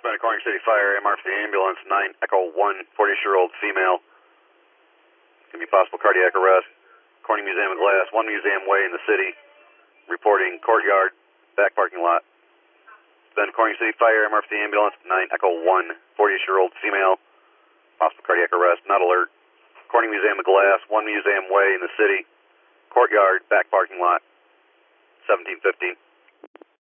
responding to Corning City Fire, MR for the ambulance, 9 Echo 1, 40-year-old female. Can be possible cardiac arrest. Corning Museum of Glass, 1 Museum Way in the city. Reporting courtyard, back parking lot. Then Corning City Fire, MR for the ambulance, 9 Echo 1, 40-year-old female. Possible cardiac arrest, not alert. Corning Museum of Glass, 1 Museum Way in the city. Courtyard, back parking lot, 1715.